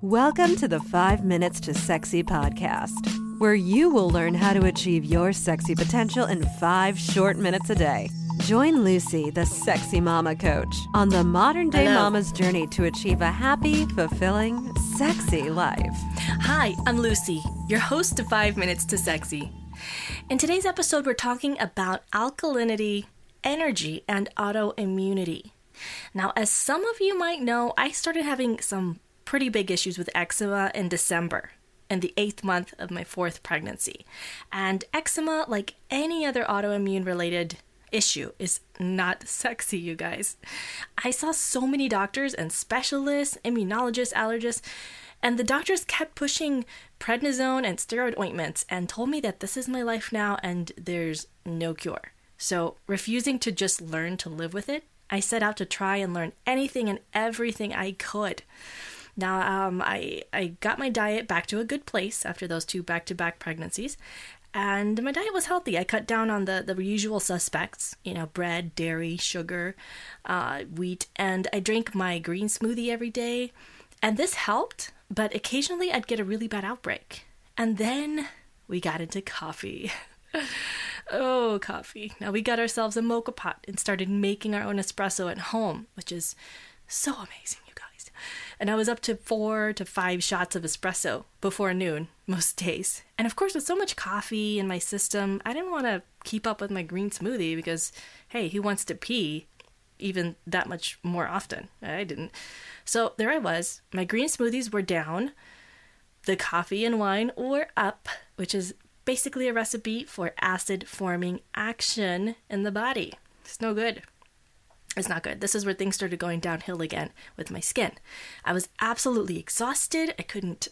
Welcome to the 5 Minutes to Sexy podcast, where you will learn how to achieve your sexy potential in 5 short minutes a day. Join Lucy, the sexy mama coach, on the modern-day mama's journey to achieve a happy, fulfilling, sexy life. Hi, I'm Lucy, your host of 5 Minutes to Sexy. In today's episode, we're talking about alkalinity, energy, and autoimmunity. Now, as some of you might know, I started having some pretty big issues with eczema in December, in the 8th month of my 4th pregnancy. And eczema, like any other autoimmune related issue, is not sexy, you guys. I saw so many doctors and specialists, immunologists, allergists, and the doctors kept pushing prednisone and steroid ointments and told me that this is my life now and there's no cure. So, refusing to just learn to live with it, I set out to try and learn anything and everything I could. Now, I got my diet back to a good place after those 2 back-to-back pregnancies, and my diet was healthy. I cut down on the usual suspects, bread, dairy, sugar, wheat, and I drank my green smoothie every day, and this helped, but occasionally I'd get a really bad outbreak. And then we got into coffee. Oh, coffee. Now we got ourselves a mocha pot and started making our own espresso at home, which is so amazing, you guys. And I was up to 4 to 5 shots of espresso before noon most days. And of course, with so much coffee in my system, I didn't want to keep up with my green smoothie because, hey, who wants to pee even that much more often? I didn't. So there I was. My green smoothies were down. The coffee and wine were up, which is basically a recipe for acid-forming action in the body. It's no good. It's not good. This is where things started going downhill again with my skin. I was absolutely exhausted. I couldn't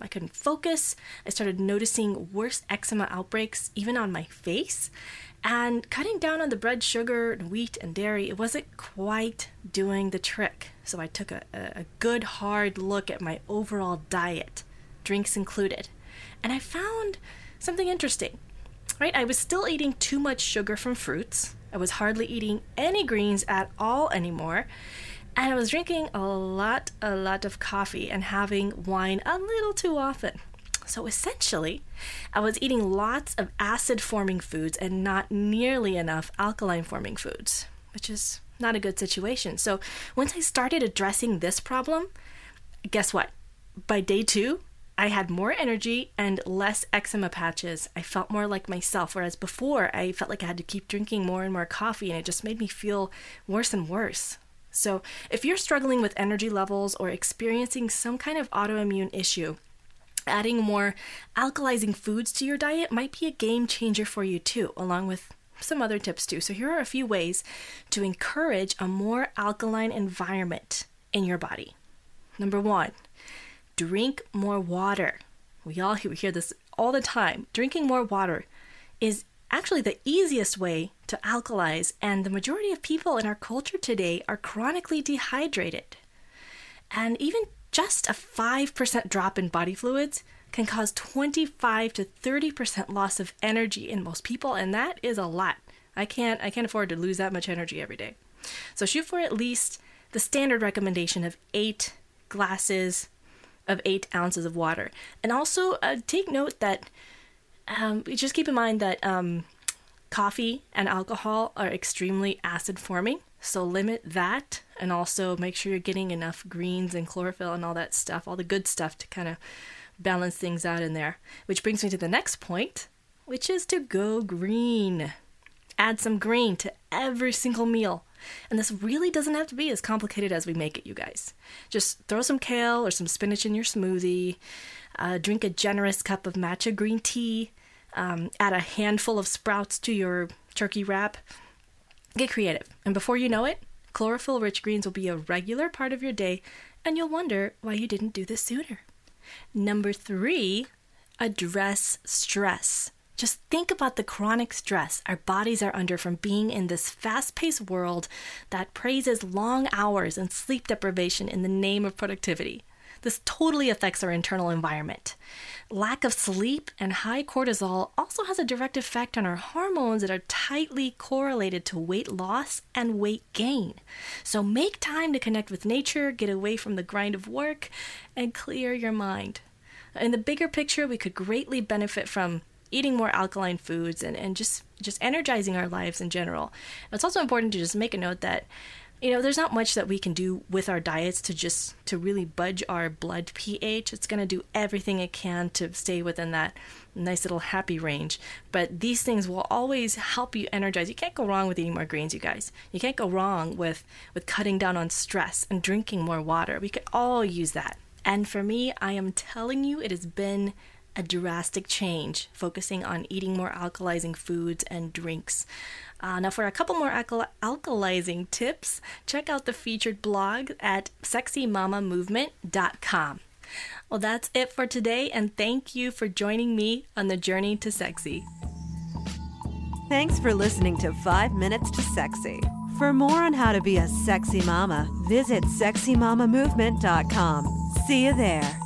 focus. I started noticing worse eczema outbreaks even on my face. And cutting down on the bread, sugar, and wheat, and dairy, it wasn't quite doing the trick. So I took a good hard look at my overall diet, drinks included. And I found something interesting, right? I was still eating too much sugar from fruits. I was hardly eating any greens at all anymore. And I was drinking a lot of coffee and having wine a little too often. So essentially, I was eating lots of acid-forming foods and not nearly enough alkaline-forming foods, which is not a good situation. So once I started addressing this problem, guess what? By day 2, I had more energy and less eczema patches. I felt more like myself, whereas before I felt like I had to keep drinking more and more coffee, and it just made me feel worse and worse. So if you're struggling with energy levels or experiencing some kind of autoimmune issue, adding more alkalizing foods to your diet might be a game changer for you too, along with some other tips too. So here are a few ways to encourage a more alkaline environment in your body. Number 1, drink more water. We hear this all the time. Drinking more water is actually the easiest way to alkalize, and the majority of people in our culture today are chronically dehydrated. And even just a 5% drop in body fluids can cause 25 to 30% loss of energy in most people, and that is a lot. I can't afford to lose that much energy every day. So shoot for at least the standard recommendation of 8 glasses of 8 ounces of water. And also take note that just keep in mind that coffee and alcohol are extremely acid forming. So limit that, and also make sure you're getting enough greens and chlorophyll and all that stuff, all the good stuff to kind of balance things out in there. Which brings me to the next point, which is to go green. Add some green to every single meal. And this really doesn't have to be as complicated as we make it, you guys. Just throw some kale or some spinach in your smoothie, drink a generous cup of matcha green tea, add a handful of sprouts to your turkey wrap. Get creative. And before you know it, chlorophyll-rich greens will be a regular part of your day, and you'll wonder why you didn't do this sooner. Number 3, address stress. Just think about the chronic stress our bodies are under from being in this fast-paced world that praises long hours and sleep deprivation in the name of productivity. This totally affects our internal environment. Lack of sleep and high cortisol also has a direct effect on our hormones that are tightly correlated to weight loss and weight gain. So make time to connect with nature, get away from the grind of work, and clear your mind. In the bigger picture, we could greatly benefit from eating more alkaline foods and just energizing our lives in general. It's also important to just make a note that there's not much that we can do with our diets to really budge our blood pH. It's going to do everything it can to stay within that nice little happy range. But these things will always help you energize. You can't go wrong with eating more greens, you guys. You can't go wrong with cutting down on stress and drinking more water. We could all use that. And for me, I am telling you, it has been a drastic change, focusing on eating more alkalizing foods and drinks. Now for a couple more alkalizing tips, check out the featured blog at sexymamamovement.com. Well, that's it for today, and thank you for joining me on the journey to sexy. Thanks for listening to 5 Minutes to Sexy. For more on how to be a sexy mama, visit sexymamamovement.com. See you there.